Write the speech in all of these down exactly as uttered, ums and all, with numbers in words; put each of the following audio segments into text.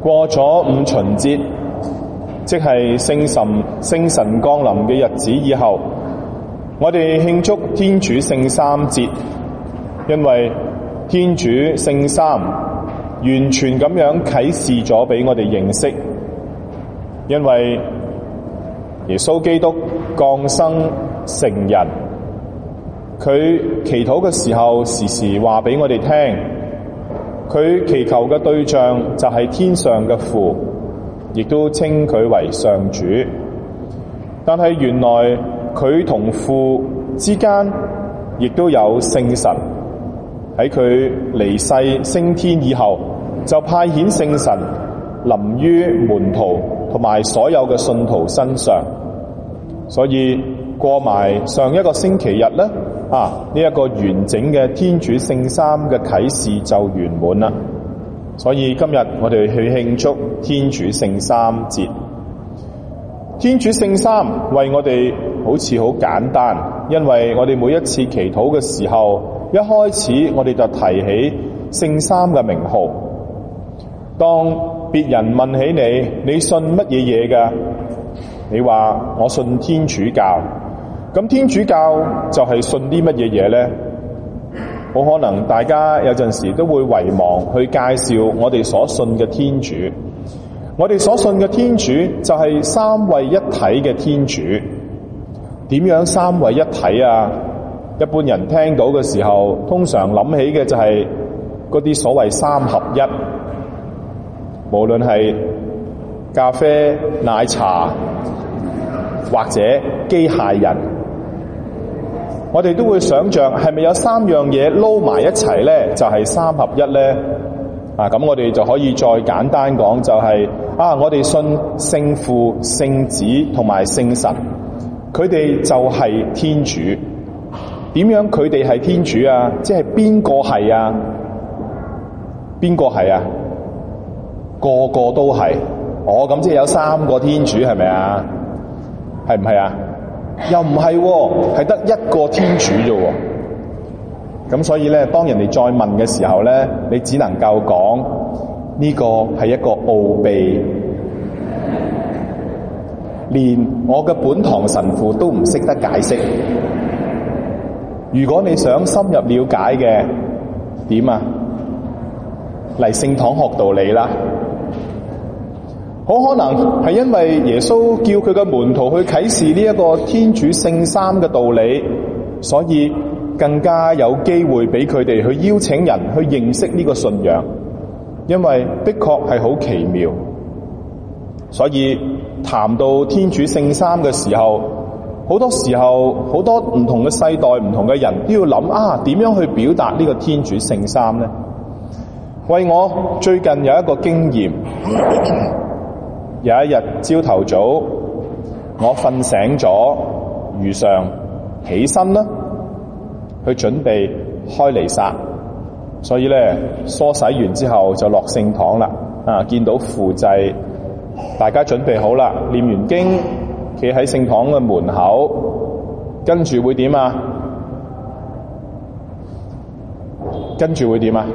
過咗五旬節，即係聖神聖神降臨嘅日子以後，我哋慶祝天主聖三節，因為天主聖三完全咁樣啟示咗俾我哋認識，因為耶穌基督降生成人，佢祈禱嘅時候時時話俾我哋聽，佢祈求嘅對象就係天上嘅父，亦都稱佢為上主。但係原來佢同父之間亦都有聖神，喺佢離世升天以後，就派遣聖神臨於門徒同埋所有嘅信徒身上。所以過埋上一個星期日咧，啊呢一個完整嘅天主聖三嘅啟示就圓滿啦。所以今日我哋去慶祝天主聖三節。天主聖三為我哋好似好簡單，因為我哋每一次祈禱嘅時候，一開始我哋就提起聖三嘅名號。當別人問起你，你信乜嘢嘢㗎？你話我信天主教。咁天主教就係信啲乜嘢嘢呢？好可能大家有陣時都會遺忘去介紹我哋所信嘅天主。我哋所信嘅天主就係三位一體嘅天主。點樣三位一體啊？一般人聽到嘅時候，通常諗起嘅就係嗰啲所謂三合一，無論係咖啡、奶茶或者機械人，我哋都會想象係咪有三樣嘢撈埋一齊咧，就係三合一咧？啊，咁我哋就可以再簡單講，就係啊，我哋信聖父、聖子同埋聖神，佢哋就係天主。點樣佢哋係天主啊？即係邊個係啊？邊個係啊？個個都係。哦，咁即係有三個天主係咪啊？係唔係啊？又唔係喎，係得一個天主啫喎。咁所以咧，當人哋再問嘅時候咧，你只能夠講呢個係一個奧秘，連我嘅本堂神父都唔識得解釋。如果你想深入了解嘅，點啊？嚟聖堂學道理啦。好可能係因為耶穌叫佢嘅門徒去啟示呢一個天主聖三嘅道理，所以更加有機會俾佢哋去邀請人去認識呢個信仰。因為的確係好奇妙，所以談到天主聖三嘅時候，好多時候好多唔同嘅世代、唔同嘅人都要諗啊，點樣去表達呢個天主聖三呢？為我最近有一個經驗，有一日朝頭早，我瞓醒咗，如常起身啦，去準備開彌撒，所以咧梳洗完之後就落聖堂啦。啊，見到副祭，大家準備好啦，念完經，企喺聖堂嘅門口，跟住會點啊？跟住會點啊？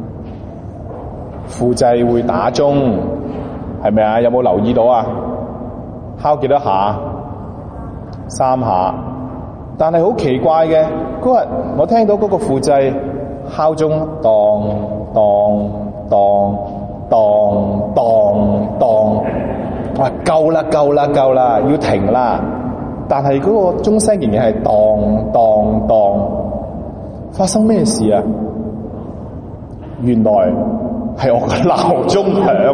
副祭會打鐘，係咪啊？有冇留意到啊？敲幾多下？三下。但係好奇怪嘅，嗰日我聽到嗰個副祭敲鐘，當當當當當當，我話夠啦夠啦夠啦，要停啦。但係嗰個鐘聲仍然係當當當，發生咩事啊？原來係我個鬧鐘響。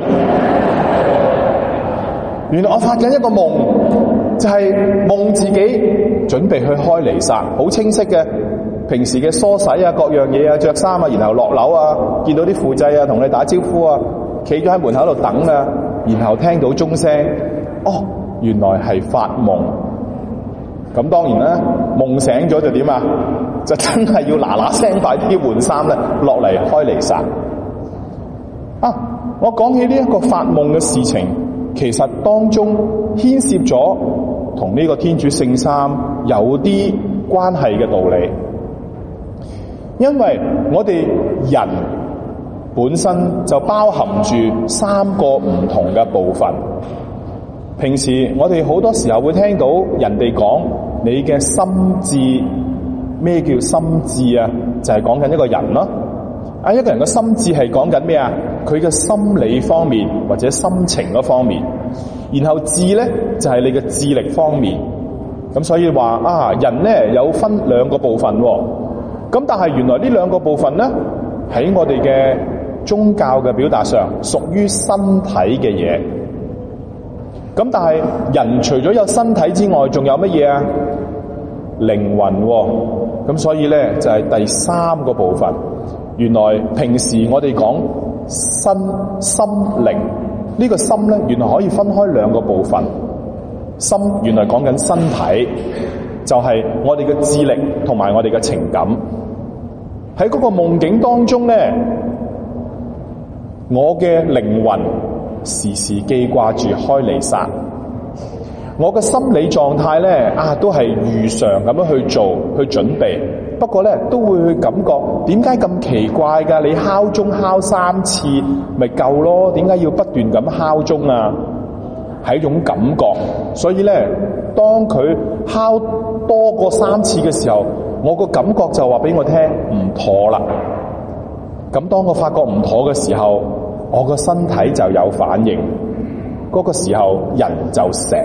原來我發緊一個夢，就係夢自己準備去開彌撒，好清晰嘅。平時嘅梳洗啊，各樣嘢啊，着衫啊，然後落樓啊，見到啲副祭啊，同你打招呼啊，企咗喺門口度等啊，然後聽到鐘聲，哦，原來係發夢。咁當然啦，夢醒咗就點啊？就真係要嗱嗱聲快啲換衫咧，落嚟開彌撒。啊，我講起呢一個發夢嘅事情，其實當中牽涉咗同呢個天主聖三有啲關係嘅道理。因為我哋人本身就包含住三個唔同嘅部分。平時我哋好多時候會聽到人哋講你嘅心智，咩叫心智啊？就係講緊一個人咯。啊，一個人嘅心智係講緊咩啊？佢嘅心理方面或者心情嗰方面，然後智咧就係、是、你嘅智力方面。咁所以話啊，人咧有分兩個部分喎。咁但係原來呢兩個部分咧喺我哋嘅宗教嘅表達上屬於身體嘅嘢。咁但係人除咗有身體之外，仲有乜嘢啊？靈魂喎。咁所以咧就係、是、第三個部分。原來平時我哋講身心靈，呢個心咧原來可以分開兩個部分。心原來講緊身體，就係我哋嘅智力同埋我哋嘅情感。喺嗰個夢境當中咧，我嘅靈魂時時記掛住開彌撒，我嘅心理狀態咧啊都係如常咁樣去做去準備。不過咧都會去感覺點解咁奇怪㗎？你敲鐘敲三次咪夠咯？點解要不斷咁敲鐘啊？係一種感覺。所以咧，當佢敲多過三次嘅時候，我個感覺就話俾我聽唔妥啦。咁當我發覺唔妥嘅時候，我個身體就有反應，嗰個時候人就醒。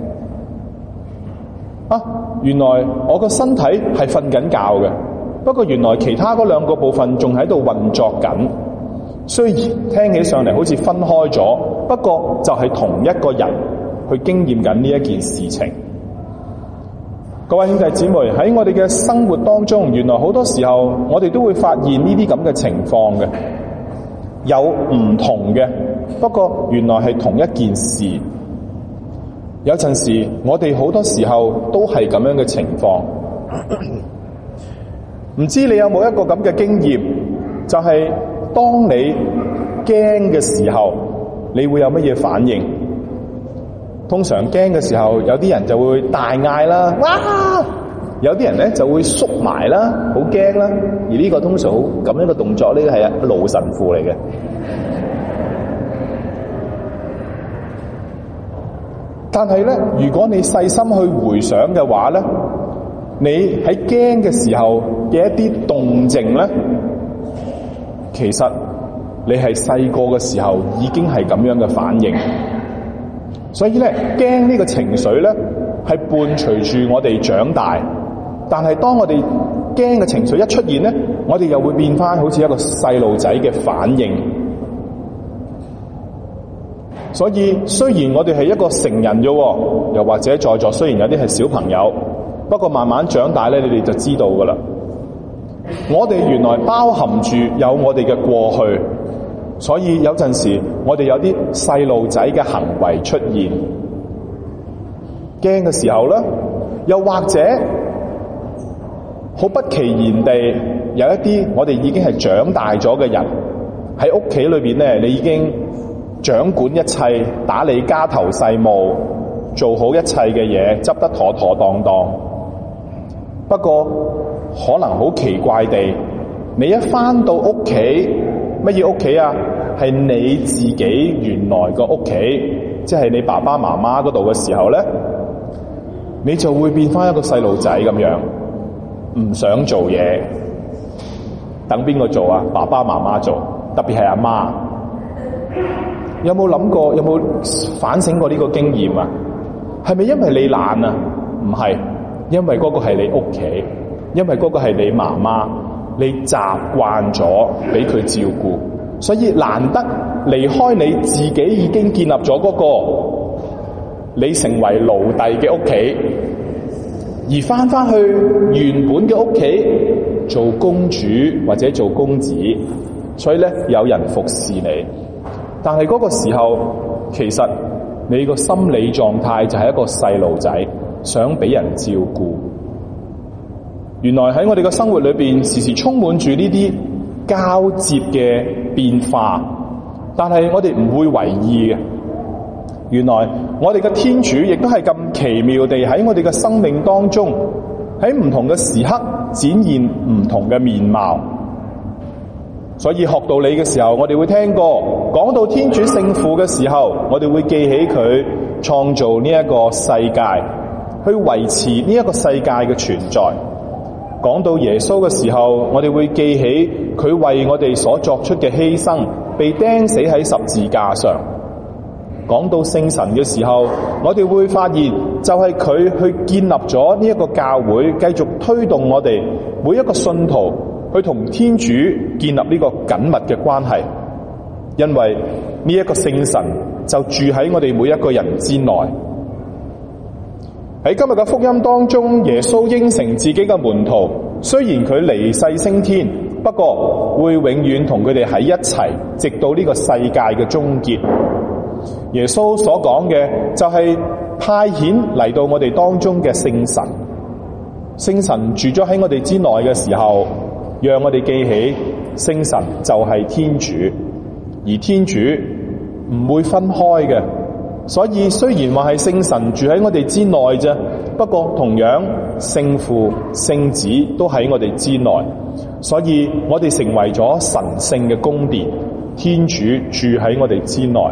啊，原來我個身體係瞓緊覺嘅，不過原來其他嗰兩個部分仲喺度運作緊。雖然聽起上嚟好似分開咗，不過就係同一個人去經驗緊呢一件事情。各位兄弟姊妹，喺我哋嘅生活當中，原來好多時候我哋都會發現呢啲咁嘅情況嘅，有唔同嘅，不過原來係同一件事。有陣時我哋好多時候都係咁樣嘅情況。唔知你有冇一個咁嘅經驗，就係當你驚嘅時候，你會有乜嘢反應？通常驚嘅時候，有啲人就會大嗌啦，哇！有啲人咧就會縮埋啦，好驚啦。而呢個通常好咁樣嘅動作，呢個係老神父嚟嘅。但係咧，如果你細心去回想嘅話咧，你喺驚嘅時候嘅一啲動靜咧，其實你係細個嘅時候已經係咁樣嘅反應。所以咧，驚呢個情緒咧係伴隨住我哋長大。但係當我哋驚嘅情緒一出現咧，我哋又會變翻好似一個細路仔嘅反應。所以雖然我哋係一個成人啫，又或者在座雖然有啲係小朋友，不過慢慢長大咧，你哋就知道噶啦。我哋原來包含住有我哋嘅過去，所以有陣時我哋有啲細路仔嘅行為出現，驚嘅時候咧，又或者好不其然地有一啲我哋已經係長大咗嘅人喺屋企裏邊咧，你已經掌管一切，打理家頭細務，做好一切嘅嘢，執得妥妥當當。不過可能好奇怪地，你一返到屋企，乜嘢屋企啊？係你自己原來個屋企，即係你爸爸媽媽嗰度嘅時候咧，你就會變返一個細路仔咁樣，唔想做嘢，等邊個做啊？爸爸媽媽做，特別係阿媽。有冇諗過？有冇反省過呢個經驗啊？係咪因為你懶啊？唔係，因為嗰個係你屋企，因為嗰個係你媽媽，你習慣咗俾佢照顧，所以難得離開你自己已經建立咗嗰個你成為奴隸嘅屋企，而翻翻去原本嘅屋企做公主或者做公子，所以咧有人服侍你。但係嗰個時候，其實你個心理狀態就係一個細路仔，想俾人照顧。原來喺我哋嘅生活裏邊，時時充滿住呢啲交接嘅變化，但係我哋唔會為意嘅。原來我哋嘅天主亦都係咁奇妙地喺我哋嘅生命當中，喺唔同嘅時刻展現唔同嘅面貌。 所以學道理嘅時候，我哋會聽過講到天主聖父嘅時候，我哋會記起佢創造呢一個世界，去維持呢一個世界嘅存在。講到耶穌嘅時候，我哋會記起佢為我哋所作出嘅犧牲，被釘死喺十字架上。講到聖神嘅時候，我哋會發現就係佢去建立咗呢一個教會，繼續推動我哋每一個信徒去同天主建立呢個緊密嘅關係。因為呢一個聖神就住喺我哋每一個人之內。喺今日嘅福音當中，耶穌應承自己嘅門徒，雖然佢離世升天，不過會永遠同佢哋喺一齊，直到呢個世界嘅終結。耶穌所講嘅就係派遣嚟到我哋當中嘅聖神，聖神住咗喺我哋之內嘅時候，讓我哋記起聖神就係天主，而天主唔會分開嘅。所以雖然話係聖神住喺我哋之內啫，不過同樣聖父、聖子都喺我哋之內，所以我哋成為咗神聖嘅宮殿，天主住喺我哋之內。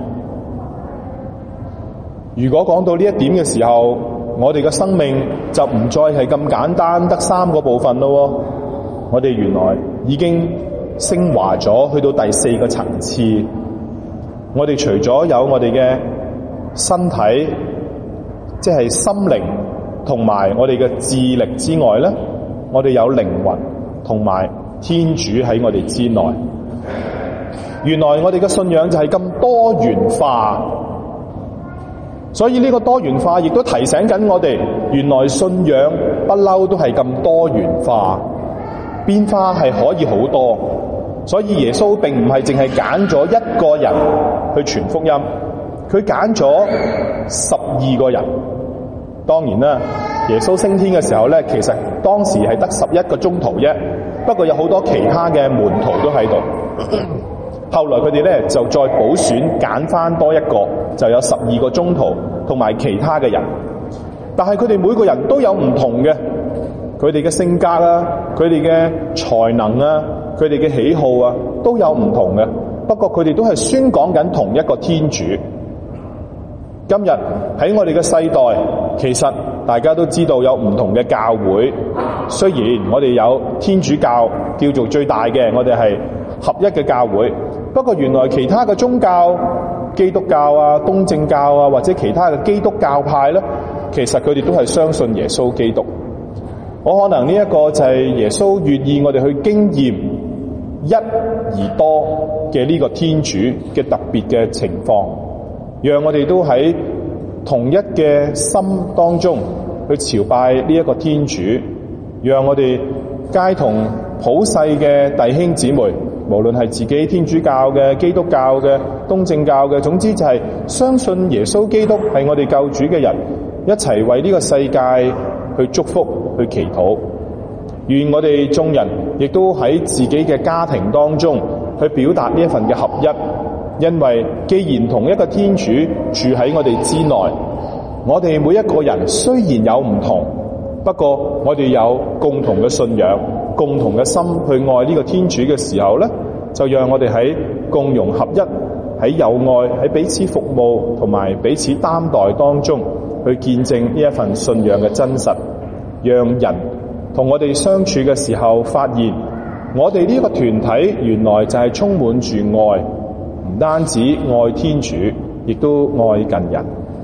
如果講到呢一點嘅時候，我哋嘅生命就唔再係咁簡單得三個部分咯。我哋原來已經升華咗去到第四個層次。我哋除咗有我哋嘅身體，即係心靈同埋我哋嘅智力之外咧，我哋有靈魂同埋天主喺我哋之內。原來我哋嘅信仰就係咁多元化。所以呢個多元化亦都提醒緊我哋，原來信仰不嬲都係咁多元化，變化係可以好多。所以耶穌並唔係淨係揀咗一個人去傳福音，佢揀咗十二個人。當然啦，耶穌升天嘅時候咧，其實當時係得十一個宗徒啫，不過有好多其他嘅門徒都喺度。後來佢哋咧就再補選揀翻多一個，就有十二個宗徒同埋其他嘅人。但係佢哋每個人都有唔同嘅，佢哋嘅性格啊，佢哋嘅才能啊，佢哋嘅喜好啊，都有唔同嘅。不過佢哋都係宣講緊同一個天主。今日喺我哋嘅世代，其實大家都知道有唔同嘅教會。雖然我哋有天主教叫做最大嘅，我哋係合一嘅教會。不過原來其他嘅宗教，基督教啊、東正教啊，或者其他嘅基督教派咧，其實佢哋都係相信耶穌基督。我可能呢一個就係耶穌願意我哋去經驗一而多嘅呢個天主嘅特別嘅情況，讓我哋都喺同一嘅心當中去朝拜呢一個天主，讓我哋皆同普世嘅弟兄姊妹，無論係自己天主教嘅、基督教嘅、東正教嘅，總之就係相信耶穌基督係我哋救主嘅人，一齊為呢個世界去祝福、去祈禱。願我哋眾人亦都喺自己嘅家庭當中去表達呢一份嘅合一，因為既然同一個天主住喺我哋之內，我哋每一個人雖然有唔同，不過我哋有共同嘅信仰、共同嘅心去愛呢個天主嘅時候咧，就讓我哋喺共融合一、喺友愛、喺彼此服務同埋彼此擔待當中去見證呢一份信仰嘅真實，讓人同我哋相處嘅時候發現，我哋呢個團體原來就係充滿住愛，唔單止愛天主，亦都愛近人。